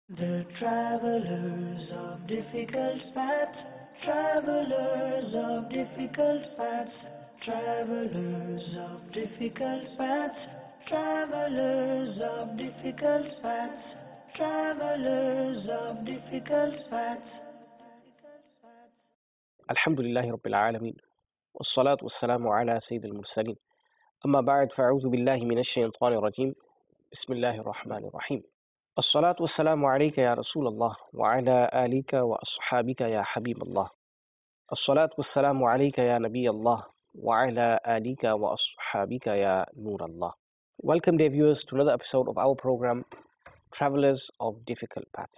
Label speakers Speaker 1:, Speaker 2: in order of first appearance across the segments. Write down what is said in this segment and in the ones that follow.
Speaker 1: The travelers of difficult paths, travelers of difficult paths, travelers of difficult paths, travelers of difficult paths, travelers of difficult paths.
Speaker 2: الحمد لله رب العالمين والصلاة والسلام على سيد المرسلين أما بعد فأعوذ بالله من الشيطان الرجيم بسم الله الرحمن الرحيم الصلاة والسلام عليك يا رسول الله وعلى آلك وأصحابك يا حبيب الله الصلاة والسلام عليك يا نبي الله وعلى آلك وأصحابك يا نور الله. Welcome dear viewers to another episode of our program Travelers of Difficult Paths.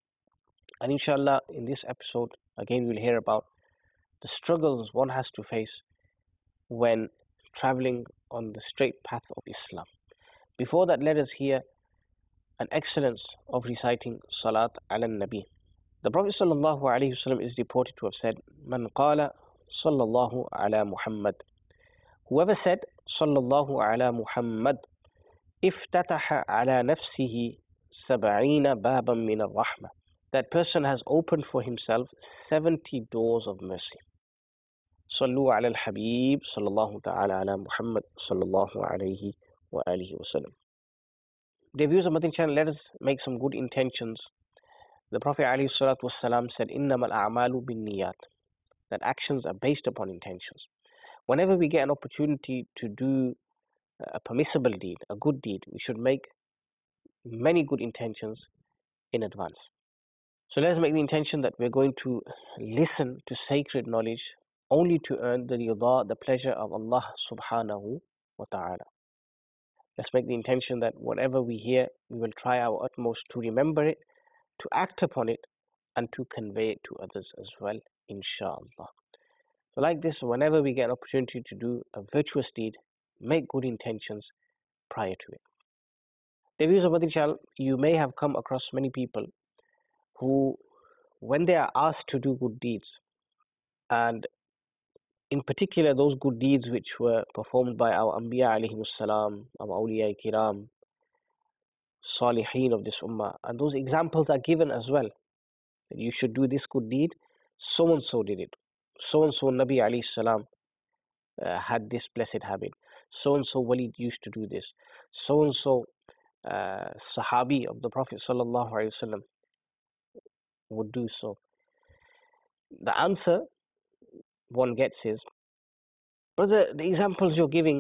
Speaker 2: And inshallah in this episode again we'll hear about the struggles one has to face when traveling on the straight path of Islam. Before that, let us hear an excellence of reciting Salat ala Nabi. The Prophet ﷺ is reported to have said, Man qala sallallahu ala Muhammad. Whoever said sallallahu ala Muhammad, iftataha ala nafsihi sab'ina baban min al-rahmah. That person has opened for himself 70 doors of mercy. صلوا على الحبيب صلى الله تعالى على محمد صلى الله عليه وآله وسلم. Dear viewers of Madin channel, let us make some good intentions. The Prophet عليه الصلاة والسلام said, إنما الأعمال بالنيات. That actions are based upon intentions. Whenever we get an opportunity to do a permissible deed, a good deed, we should make many good intentions in advance. So let us make the intention that we're going to listen to sacred knowledge only to earn the rida, the pleasure of Allah subhanahu wa ta'ala. Let's make the intention that whatever we hear, we will try our utmost to remember it, to act upon it, and to convey it to others as well, inshallah. So like this, whenever we get an opportunity to do a virtuous deed, make good intentions prior to it. The viewers of Madin channel, you may have come across many people who, when they are asked to do good deeds, and in particular those good deeds which were performed by our Anbiya alayhi salam, our awliya kiram, salihin of this ummah, and those examples are given as well, that you should do this good deed, so and so did it, so and so Nabi alayhi salam had this blessed habit, so and so Walid used to do this, so and so Sahabi of the Prophet sallallahu alaihi wasallam would do so. The answer one gets is, brother, the examples you're giving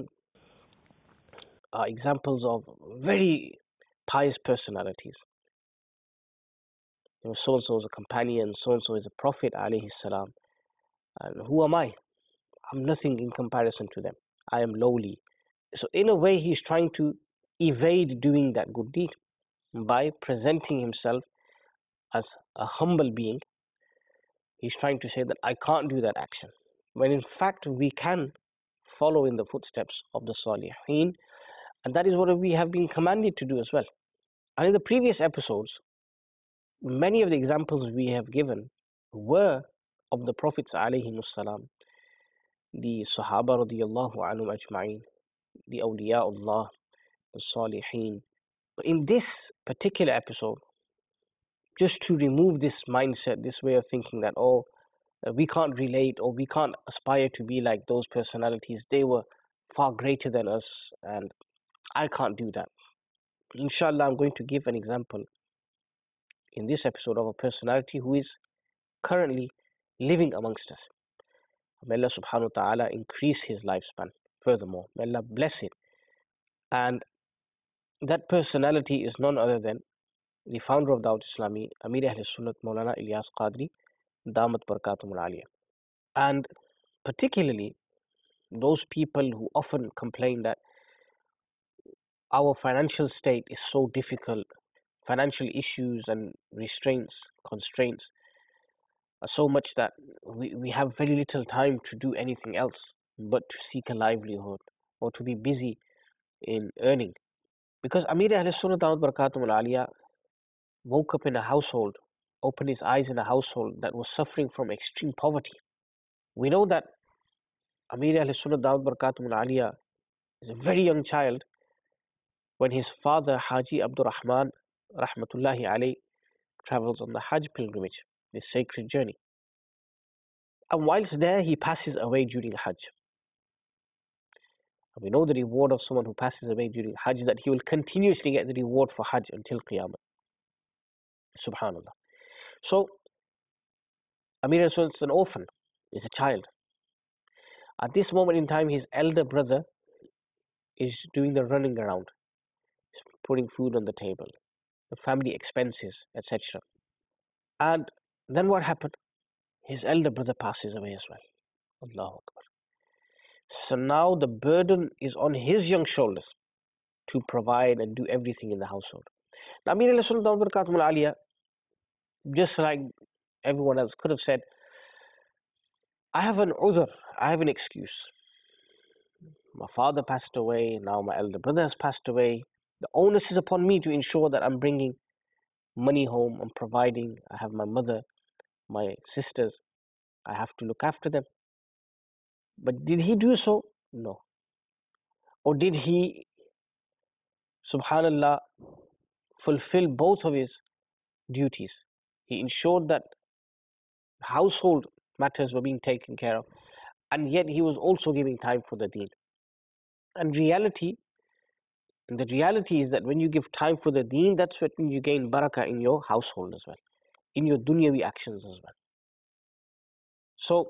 Speaker 2: are examples of very pious personalities. You know, so and so is a companion, so and so is a prophet, alayhi salam. And who am I? I'm nothing in comparison to them. I am lowly. So in a way, he's trying to evade doing that good deed by presenting himself as a humble being. He's trying to say that I can't do that action, when in fact we can follow in the footsteps of the Salihin, and that is what we have been commanded to do as well. And in the previous episodes, many of the examples we have given were of the Prophets alayhi salam, the Sahaba radiyallahu anhum ajma'in, the awliyaullah, the Salihin. But in this particular episode, just to remove this mindset, this way of thinking that, we can't relate or we can't aspire to be like those personalities, they were far greater than us and I can't do that. Inshallah, I'm going to give an example in this episode of a personality who is currently living amongst us. May Allah subhanahu wa ta'ala increase his lifespan furthermore. May Allah bless it. And that personality is none other than the founder of Dawat Islami, Amir Ahl Sunnat Maulana Ilyas Qadri, Damat Barakatumul Aliyah. And particularly those people who often complain that our financial state is so difficult, financial issues and constraints are so much that we have very little time to do anything else but to seek a livelihood or to be busy in earning. Because Amir Ahl Sunnah Damat Barakatumul Aliyah woke up in a household, opened his eyes in a household that was suffering from extreme poverty. We know that Amir Ahl Sunnah Damat Barakatumul Aliyah is a very young child when his father Haji Abdul Rahman Rahmatullahi alayh travels on the Hajj pilgrimage, this sacred journey. And whilst there, he passes away during Hajj. And we know the reward of someone who passes away during Hajj, that he will continuously get the reward for Hajj until Qiyamah. Subhanallah. So, Amir al-Sultan is an orphan, is a child. At this moment in time, his elder brother is doing the running around, putting food on the table, the family expenses, etc. And then what happened? His elder brother passes away as well. Allahu Akbar. So now the burden is on his young shoulders to provide and do everything in the household. Now, Amir al-Sultan, just like everyone else could have said, I have an udhr, I have an excuse. My father passed away, now my elder brother has passed away. The onus is upon me to ensure that I'm bringing money home, I'm providing. I have my mother, my sisters, I have to look after them. But did he do so? No. Or did he, subhanallah, fulfill both of his duties? He ensured that household matters were being taken care of, and yet he was also giving time for the deen. And the reality is that when you give time for the deen, that's when you gain barakah in your household as well, in your dunyawi actions as well. So,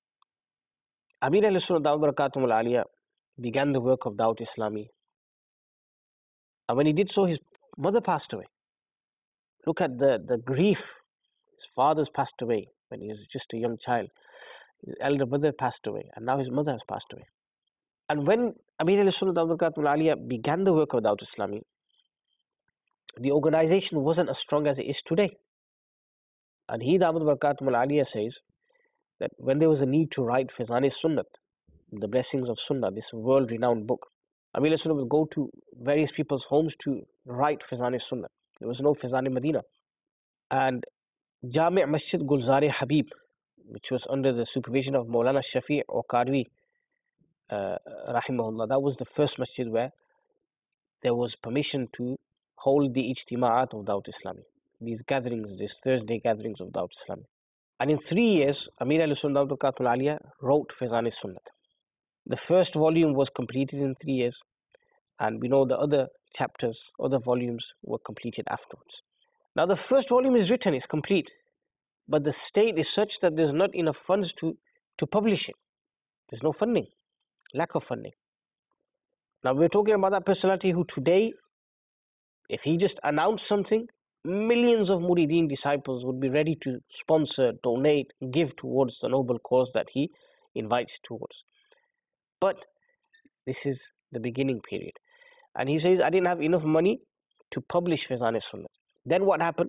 Speaker 2: Amir al-Sunnah began the work of Dawat Islami. And when he did so, his mother passed away. Look at the grief. His father's passed away when he was just a young child. His elder brother passed away, and now his mother has passed away. And when Amir al-Sunnah began the work of Dawat Islami, the organization wasn't as strong as it is today. And he, Dawood Barakatum al-Aliyah, says that when there was a need to write Fizan-e-Sunnat, the blessings of Sunnah, this world-renowned book, Amir al-Sunnah would go to various people's homes to write Fizan-e-Sunnat. There was no Fizan-e-Madina. And Jami' Masjid Gulzar-e-Habib, which was under the supervision of Maulana Shafi' or Qadwi, rahimahullah, that was the first masjid where there was permission to hold the ijtima'at of Dawat Islami, these gatherings, these Thursday gatherings of Dawat Islami. And in 3 years, Amir al-Sunnah wrote Fizan-e-Sunnat. The first volume was completed in 3 years, and we know the other chapters, other volumes were completed afterwards. Now the first volume is written, it's complete, but the state is such that there's not enough funds to publish it. There's no funding, lack of funding. Now we're talking about that personality who today, if he just announced something, millions of Murideen disciples would be ready to sponsor, donate, give towards the noble cause that he invites towards. But this is the beginning period. And he says, I didn't have enough money to publish Fizan-e-Sunnat. Then what happened?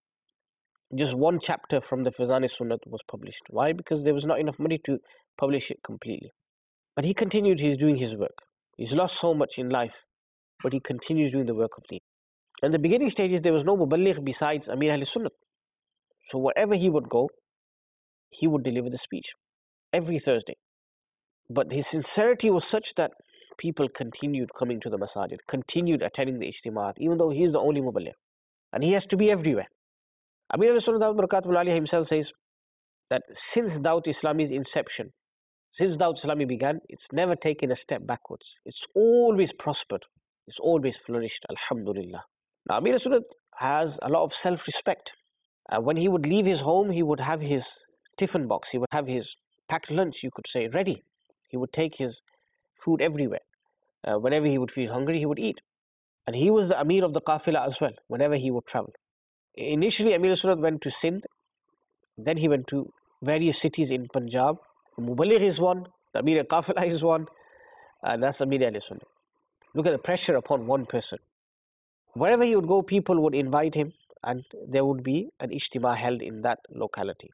Speaker 2: Just one chapter from the Fizan-e-Sunnat was published. Why? Because there was not enough money to publish it completely. But he continued doing his work. He's lost so much in life, but he continues doing the work of deen. In the beginning stages, there was no muballigh besides Amir al-Sunnat. So wherever he would go, he would deliver the speech every Thursday. But his sincerity was such that people continued coming to the masajid, continued attending the ijtimaat, even though he is the only muballigh. And he has to be everywhere. Amir al-Sunnah himself says that since Dawat Islami's inception, since Dawat Islami began, it's never taken a step backwards. It's always prospered. It's always flourished. Alhamdulillah. Now, Amir al-Sunnah has a lot of self-respect. When he would leave his home, he would have his tiffin box. He would have his packed lunch, you could say, ready. He would take his food everywhere. Whenever he would feel hungry, he would eat. And he was the Amir of the Qafila as well, whenever he would travel. Initially, Amir al-Sunnah went to Sindh. Then he went to various cities in Punjab. Muballigh is one, the Amir al-Qafila is one, and that's Amir al-Sunnah. Look at the pressure upon one person. Wherever he would go, people would invite him, and there would be an ijtima held in that locality.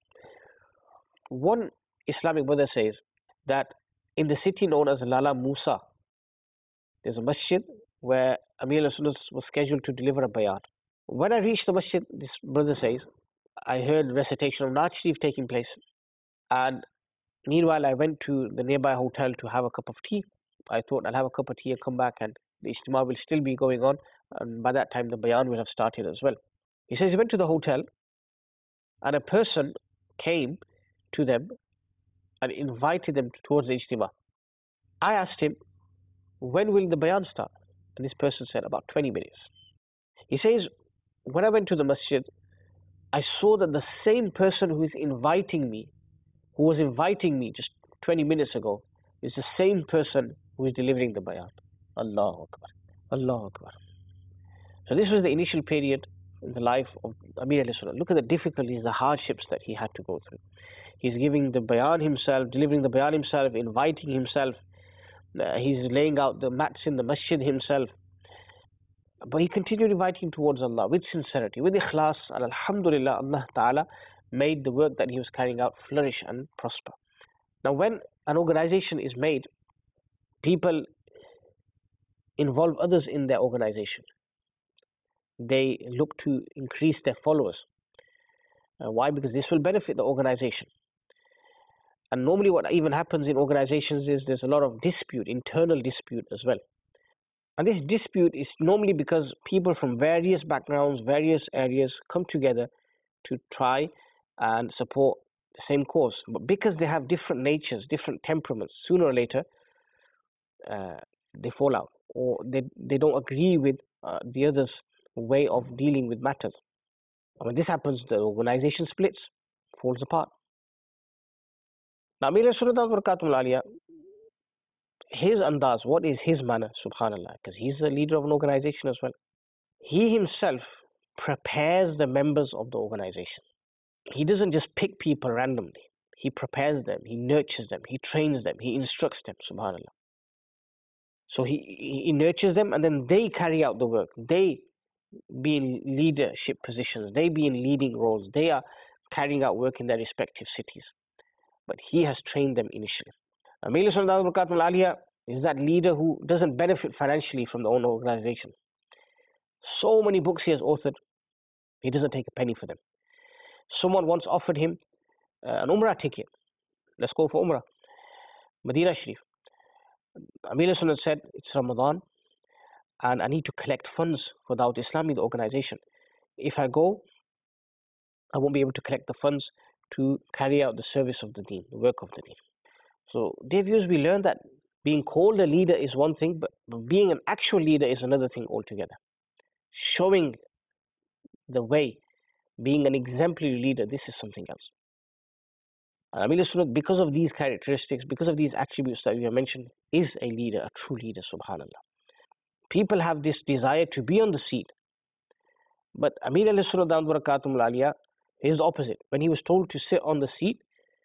Speaker 2: One Islamic brother says that in the city known as Lala Musa, there's a masjid where Amir al-Sunnah was scheduled to deliver a bayan. When I reached the masjid, this brother says, I heard recitation of Naat Sharif taking place, and meanwhile I went to the nearby hotel to have a cup of tea. I thought I'll have a cup of tea and come back, and the ijtima will still be going on, and by that time the bayan will have started as well. He says he went to the hotel and a person came to them and invited them towards the ijtima. I asked him, when will the bayan start? And this person said, about 20 minutes. He says, when I went to the masjid, I saw that the same person who was inviting me just 20 minutes ago, is the same person who is delivering the bayan. Allahu Akbar. Allahu Akbar. So this was the initial period in the life of Amir al-Sunnah. Look at the difficulties, the hardships that he had to go through. He's giving the bayan himself, delivering the bayan himself, inviting himself. He's laying out the mats in the masjid himself. But he continued inviting towards Allah with sincerity, with ikhlas, and alhamdulillah, Allah Ta'ala made the work that he was carrying out flourish and prosper. Now when an organization is made, people involve others in their organization. They look to increase their followers. Why? Because this will benefit the organization. And normally what even happens in organizations is there's a lot of dispute, internal dispute as well. And this dispute is normally because people from various backgrounds, various areas come together to try and support the same cause. But because they have different natures, different temperaments, sooner or later they fall out, or they don't agree with the other's way of dealing with matters. And when this happens, the organization splits, falls apart. Now, Amir al-Sunnah, his andaz, what is his manner, subhanallah, because he's the leader of an organization as well. He himself prepares the members of the organization. He doesn't just pick people randomly. He prepares them, he nurtures them, he trains them, he instructs them, subhanallah. So he nurtures them, and then they carry out the work. They be in leadership positions, they be in leading roles, they are carrying out work in their respective cities. But he has trained them initially. Amir al-Sunnah is that leader who doesn't benefit financially from the own organization. So many books he has authored, he doesn't take a penny for them. Someone once offered him an Umrah ticket. Let's go for Umrah. Medina Sharif. Amir al-Sunnah said, it's Ramadan and I need to collect funds for Dawat Islami, the organization. If I go, I won't be able to collect the funds to carry out the service of the deen, the work of the deen. So, dear viewers, we learn that being called a leader is one thing, but being an actual leader is another thing altogether. Showing the way, being an exemplary leader, this is something else. And Amir al-Sunnah, because of these characteristics, because of these attributes that we have mentioned, is a leader, a true leader, subhanallah. People have this desire to be on the seat. But Amir al-Sunnah is the opposite. When he was told to sit on the seat,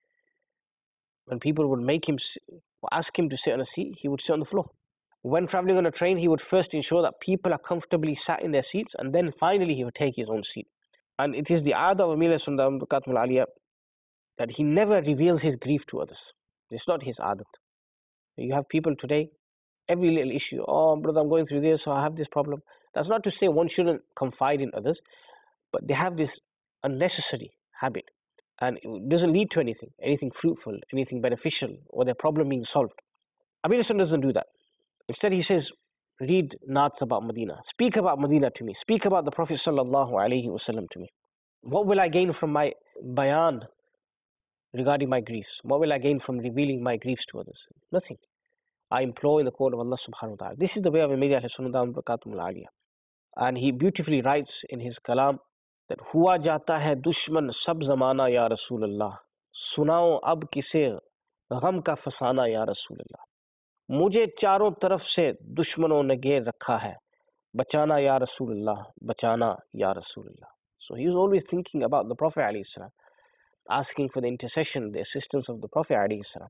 Speaker 2: when people would make him ask him to sit on a seat, he would sit on the floor. When traveling on a train, he would first ensure that people are comfortably sat in their seats, and then finally he would take his own seat. And it is the aada of Amir al-Sunnah that he never reveals his grief to others. It's not his adat. You have people today, every little issue, oh brother, I'm going through this, or I have this problem. That's not to say one shouldn't confide in others, but they have this unnecessary habit, and it doesn't lead to anything fruitful, anything beneficial, or their problem being solved. Amir al-Sunnah doesn't do that. Instead he says, read naats about Medina, speak about Medina to me, speak about the Prophet sallallahu alaihi wasallam to me. What will I gain from my bayan regarding my griefs? What will I gain from revealing my griefs to others? Nothing. I implore in the court of Allah subhanahu wa ta'ala. This is the way of Amir al-Sunnah. And he beautifully writes in his kalam that हुआ जाता है दुश्मन सब ज़माना या रसूल अल्लाह, सुनाओ अब किसे गम का फसाना या रसूल अल्लाह. मुझे चारों तरफ से दुश्मनों ने घेर रखा है, बचाना या रसूल अल्लाह, बचाना या रसूल अल्लाह. So he was always thinking about the Prophet alayhi salam, asking for the intercession, the assistance of the Prophet alayhi salam.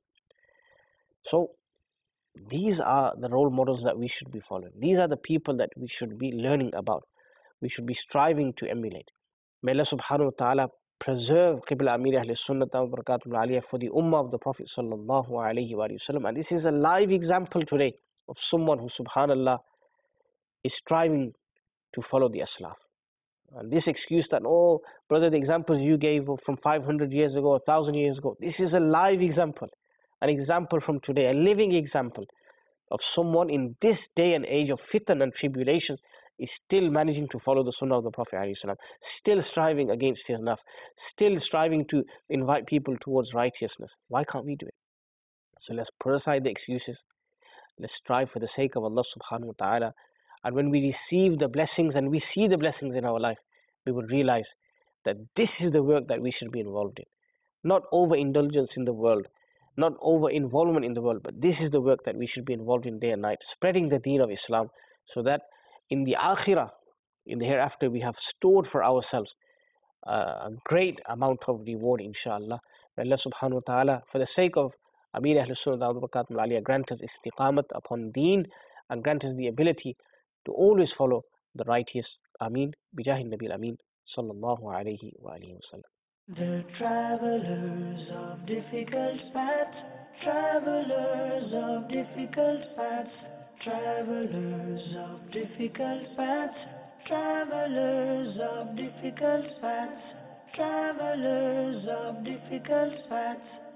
Speaker 2: So these are the role models that we should be following. These are the people that we should be learning about. We should be striving to emulate. May Allah subhanahu wa ta'ala preserve Qibla Amir Ahl Sunnah wa Barakatuh Aliyah for the Ummah of the Prophet sallallahu alayhi wa sallam. And this is a live example today of someone who subhanallah is striving to follow the Aslaf. And this excuse that, oh brother, the examples you gave from 500 years ago, 1,000 years ago, this is a live example. An example from today, a living example of someone in this day and age of fitan and tribulations is still managing to follow the sunnah of the Prophet ﷺ, still striving against his nafs, still striving to invite people towards righteousness. Why can't we do it? So let's put aside the excuses. Let's strive for the sake of Allah subhanahu wa ta'ala. And when we receive the blessings and we see the blessings in our life, we will realize that this is the work that we should be involved in. Not overindulgence in the world, not over-involvement in the world, but this is the work that we should be involved in day and night, spreading the deen of Islam, so that in the akhirah, in the hereafter, we have stored for ourselves a great amount of reward, inshallah. May Allah subhanahu wa ta'ala, for the sake of Amir Ahlus Sunnah wal Jama'ah, grant us istiqamat upon deen and grant us the ability to always follow the righteous. Ameen. Bijahi Nabil Ameen. Sallallahu alayhi wa alihi wa sallam.
Speaker 1: The travelers of difficult paths, travelers of difficult paths, travelers of difficult paths, travelers of difficult paths, travelers of difficult paths.